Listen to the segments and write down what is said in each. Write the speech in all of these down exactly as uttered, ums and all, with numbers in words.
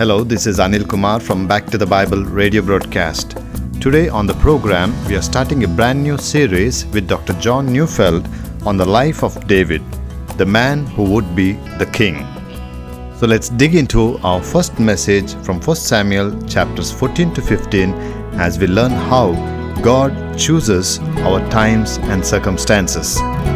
Hello, this is Anil Kumar from Back to the Bible radio broadcast. Today on the program, we are starting a brand new series with Doctor John Neufeld on the life of David, the man who would be the king. So let's dig into our first message from First Samuel chapters fourteen to fifteen as we learn how God chooses our times and circumstances.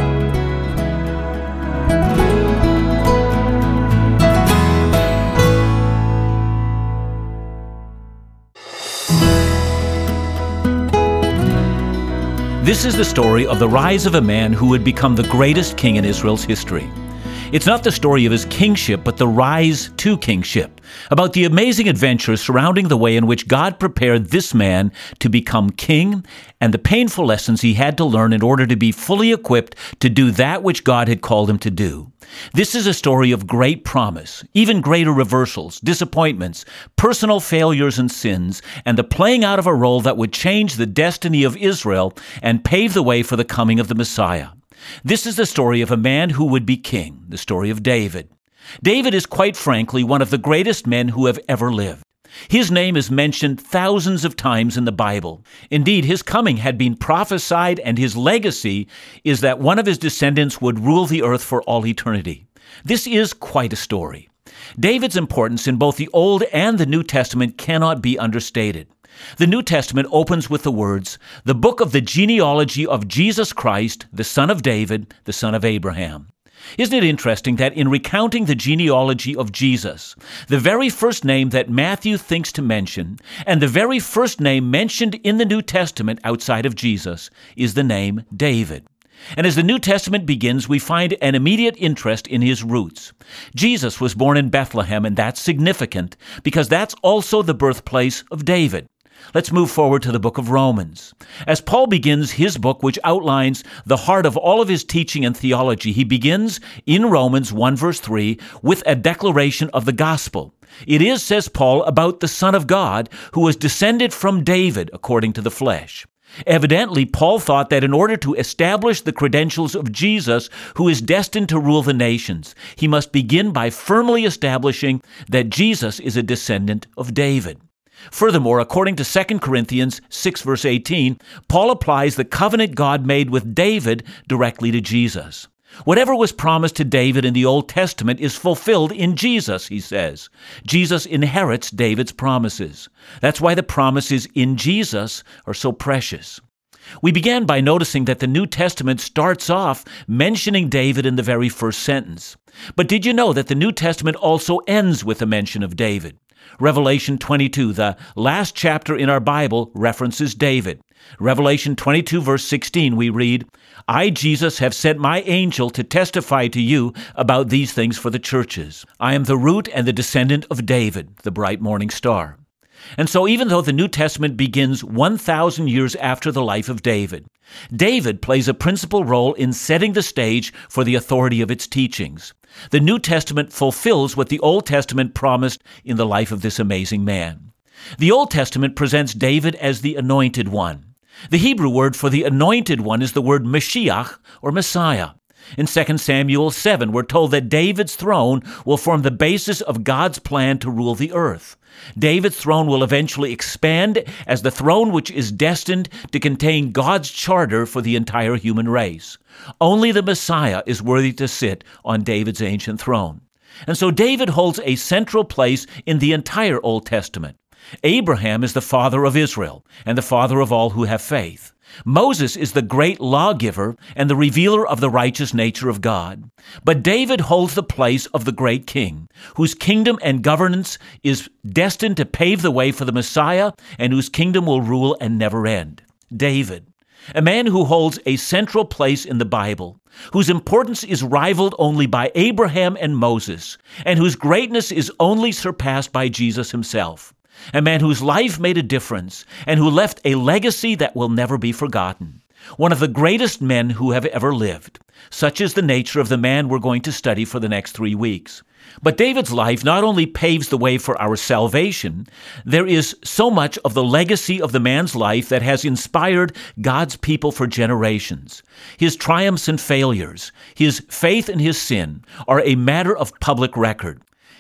This is the story of the rise of a man who would become the greatest king in Israel's history. It's not the story of his kingship, but the rise to kingship, about the amazing adventures surrounding the way in which God prepared this man to become king and the painful lessons he had to learn in order to be fully equipped to do that which God had called him to do. This is a story of great promise, even greater reversals, disappointments, personal failures and sins, and the playing out of a role that would change the destiny of Israel and pave the way for the coming of the Messiah. This is the story of a man who would be king, the story of David. David is quite frankly one of the greatest men who have ever lived. His name is mentioned thousands of times in the Bible. Indeed, his coming had been prophesied, and his legacy is that one of his descendants would rule the earth for all eternity. This is quite a story. David's importance in both the Old and the New Testament cannot be understated. The New Testament opens with the words, "The book of the genealogy of Jesus Christ, the son of David, the son of Abraham." Isn't it interesting that in recounting the genealogy of Jesus, the very first name that Matthew thinks to mention, and the very first name mentioned in the New Testament outside of Jesus, is the name David? And as the New Testament begins, we find an immediate interest in his roots. Jesus was born in Bethlehem, and that's significant because that's also the birthplace of David. Let's move forward to the book of Romans. As Paul begins his book, which outlines the heart of all of his teaching and theology, he begins in Romans one verse three with a declaration of the gospel. It is, says Paul, about the Son of God who was descended from David according to the flesh. Evidently, Paul thought that in order to establish the credentials of Jesus, who is destined to rule the nations, he must begin by firmly establishing that Jesus is a descendant of David. Furthermore, according to Second Corinthians six verse eighteen, Paul applies the covenant God made with David directly to Jesus. Whatever was promised to David in the Old Testament is fulfilled in Jesus, he says. Jesus inherits David's promises. That's why the promises in Jesus are so precious. We began by noticing that the New Testament starts off mentioning David in the very first sentence. But did you know that the New Testament also ends with a mention of David? Revelation twenty-two, the last chapter in our Bible, references David. Revelation twenty-two, verse sixteen, we read, "I, Jesus, have sent my angel to testify to you about these things for the churches. I am the root and the descendant of David, the bright morning star." And so even though the New Testament begins one thousand years after the life of David, David plays a principal role in setting the stage for the authority of its teachings. The New Testament fulfills what the Old Testament promised in the life of this amazing man. The Old Testament presents David as the anointed one. The Hebrew word for the anointed one is the word Mashiach, or Messiah. In Second Samuel seven, we're told that David's throne will form the basis of God's plan to rule the earth. David's throne will eventually expand as the throne which is destined to contain God's charter for the entire human race. Only the Messiah is worthy to sit on David's ancient throne. And so David holds a central place in the entire Old Testament. Abraham is the father of Israel and the father of all who have faith. Moses is the great lawgiver and the revealer of the righteous nature of God. But David holds the place of the great king, whose kingdom and governance is destined to pave the way for the Messiah and whose kingdom will rule and never end. David, a man who holds a central place in the Bible, whose importance is rivaled only by Abraham and Moses, and whose greatness is only surpassed by Jesus himself. A man whose life made a difference and who left a legacy that will never be forgotten. One of the greatest men who have ever lived. Such is the nature of the man we're going to study for the next three weeks. But David's life not only paves the way for our salvation, there is so much of the legacy of the man's life that has inspired God's people for generations. His triumphs and failures, his faith and his sin are a matter of public record.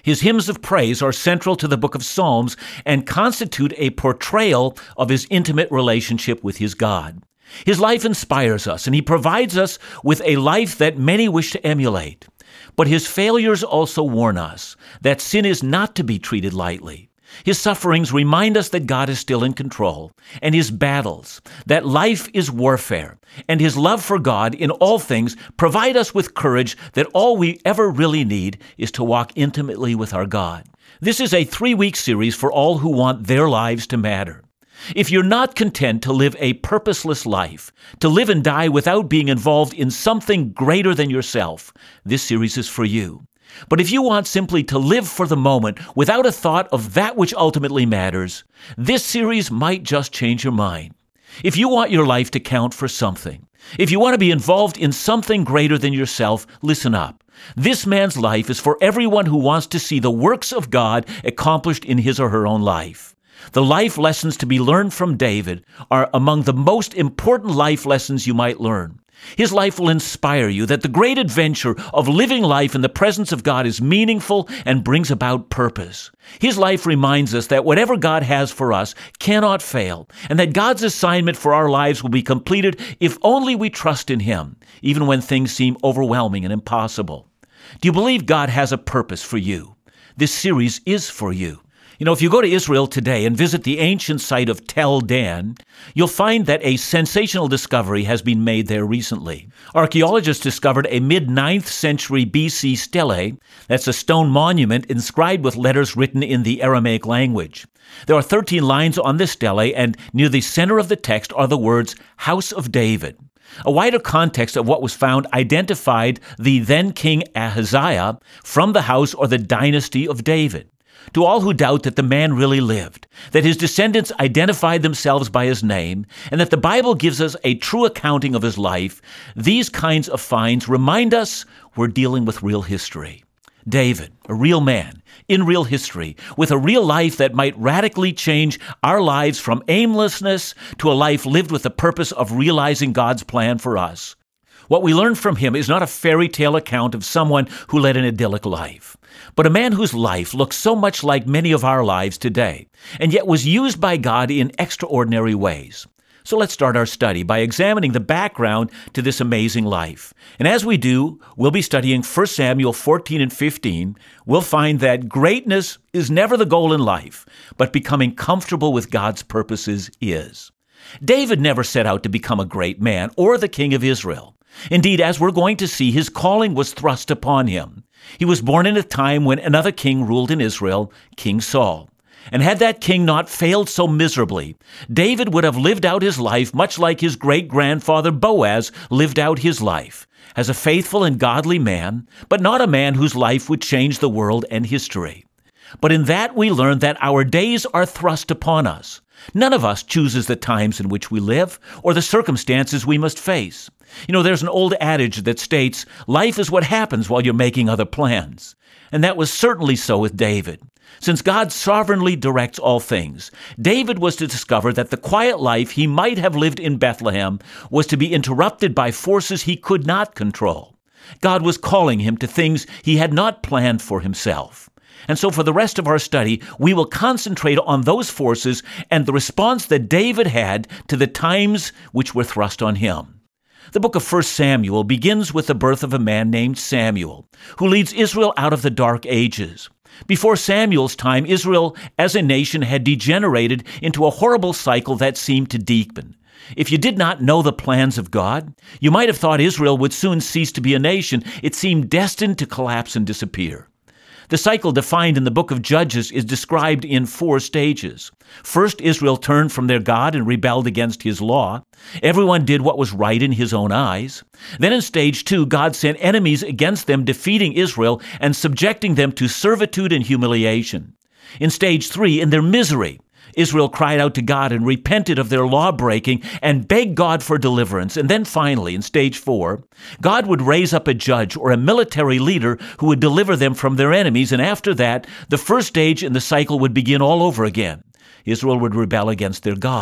His hymns of praise are central to the book of Psalms and constitute a portrayal of his intimate relationship with his God. His life inspires us, and he provides us with a life that many wish to emulate. But his failures also warn us that sin is not to be treated lightly. His sufferings remind us that God is still in control, and his battles, that life is warfare, and his love for God in all things provide us with courage that all we ever really need is to walk intimately with our God. This is a three-week series for all who want their lives to matter. If you're not content to live a purposeless life, to live and die without being involved in something greater than yourself, this series is for you. But if you want simply to live for the moment without a thought of that which ultimately matters, this series might just change your mind. If you want your life to count for something, if you want to be involved in something greater than yourself, listen up. This man's life is for everyone who wants to see the works of God accomplished in his or her own life. The life lessons to be learned from David are among the most important life lessons you might learn. His life will inspire you that the great adventure of living life in the presence of God is meaningful and brings about purpose. His life reminds us that whatever God has for us cannot fail, and that God's assignment for our lives will be completed if only we trust in him, even when things seem overwhelming and impossible. Do you believe God has a purpose for you? This series is for you. You know, if you go to Israel today and visit the ancient site of Tel Dan, you'll find that a sensational discovery has been made there recently. Archaeologists discovered a mid-ninth century B C stele, that's a stone monument inscribed with letters written in the Aramaic language. There are thirteen lines on this stele, and near the center of the text are the words, House of David. A wider context of what was found identified the then King Ahaziah from the house or the dynasty of David. To all who doubt that the man really lived, that his descendants identified themselves by his name, and that the Bible gives us a true accounting of his life, these kinds of finds remind us we're dealing with real history. David, a real man, in real history, with a real life that might radically change our lives from aimlessness to a life lived with the purpose of realizing God's plan for us. What we learn from him is not a fairy tale account of someone who led an idyllic life, but a man whose life looks so much like many of our lives today, and yet was used by God in extraordinary ways. So let's start our study by examining the background to this amazing life. And as we do, we'll be studying First Samuel fourteen and fifteen. We'll find that greatness is never the goal in life, but becoming comfortable with God's purposes is. David never set out to become a great man or the king of Israel. Indeed, as we're going to see, his calling was thrust upon him. He was born in a time when another king ruled in Israel, King Saul. And had that king not failed so miserably, David would have lived out his life much like his great-grandfather Boaz lived out his life, as a faithful and godly man, but not a man whose life would change the world and history. But in that we learn that our days are thrust upon us. None of us chooses the times in which we live or the circumstances we must face. You know, there's an old adage that states, life is what happens while you're making other plans. And that was certainly so with David. Since God sovereignly directs all things, David was to discover that the quiet life he might have lived in Bethlehem was to be interrupted by forces he could not control. God was calling him to things he had not planned for himself. And so for the rest of our study, we will concentrate on those forces and the response that David had to the times which were thrust on him. The book of First Samuel begins with the birth of a man named Samuel, who leads Israel out of the dark ages. Before Samuel's time, Israel as a nation had degenerated into a horrible cycle that seemed to deepen. If you did not know the plans of God, you might have thought Israel would soon cease to be a nation. It seemed destined to collapse and disappear. The cycle defined in the book of Judges is described in four stages. First, Israel turned from their God and rebelled against his law. Everyone did what was right in his own eyes. Then in stage two, God sent enemies against them, defeating Israel and subjecting them to servitude and humiliation. In stage three, in their misery, Israel cried out to God and repented of their law-breaking and begged God for deliverance. And then finally, in stage four, God would raise up a judge or a military leader who would deliver them from their enemies. And after that, the first stage in the cycle would begin all over again. Israel would rebel against their God.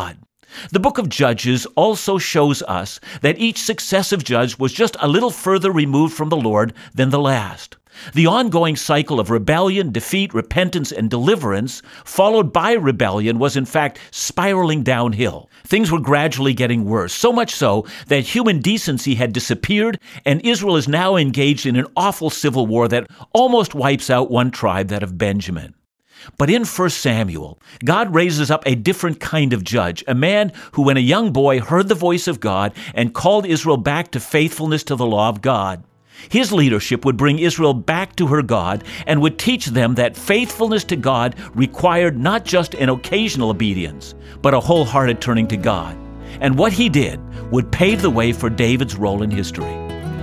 The book of Judges also shows us that each successive judge was just a little further removed from the Lord than the last. The ongoing cycle of rebellion, defeat, repentance, and deliverance, followed by rebellion, was in fact spiraling downhill. Things were gradually getting worse, so much so that human decency had disappeared, and Israel is now engaged in an awful civil war that almost wipes out one tribe, that of Benjamin. But in First Samuel, God raises up a different kind of judge, a man who, when a young boy, heard the voice of God and called Israel back to faithfulness to the law of God. His leadership would bring Israel back to her God and would teach them that faithfulness to God required not just an occasional obedience, but a wholehearted turning to God. And what he did would pave the way for David's role in history.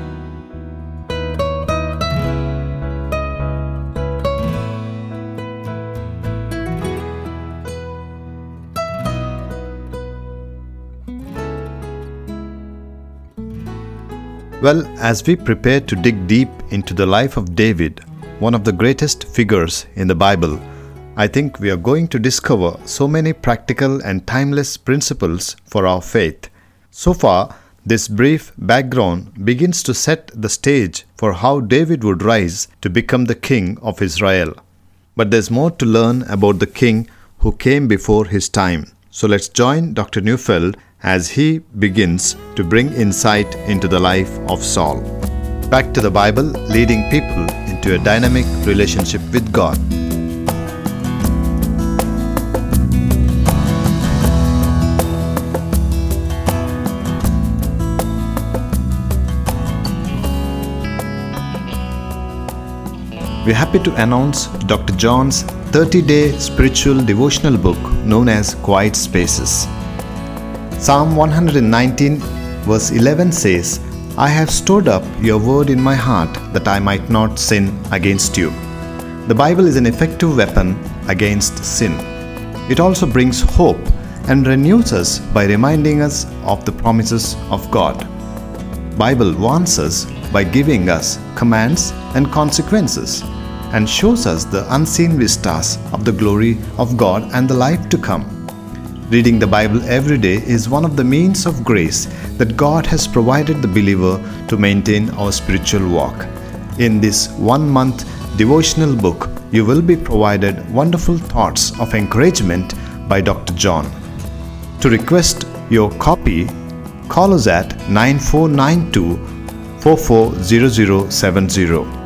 Well, as we prepare to dig deep into the life of David, one of the greatest figures in the Bible, I think we are going to discover so many practical and timeless principles for our faith. So far, this brief background begins to set the stage for how David would rise to become the king of Israel. But there's more to learn about the king who came before his time. So let's join Doctor Neufeld as he begins to bring insight into the life of Saul. Back to the Bible, leading people into a dynamic relationship with God. We're happy to announce Doctor John's thirty-day spiritual devotional book known as Quiet Spaces. Psalm one nineteen verse eleven says, "I have stored up your word in my heart that I might not sin against you." The Bible is an effective weapon against sin. It also brings hope and renews us by reminding us of the promises of God. Bible warns us by giving us commands and consequences and shows us the unseen vistas of the glory of God and the life to come. Reading the Bible every day is one of the means of grace that God has provided the believer to maintain our spiritual walk. In this one-month devotional book, you will be provided wonderful thoughts of encouragement by Doctor John. To request your copy, call us at nine four nine two, four four zero zero seven zero.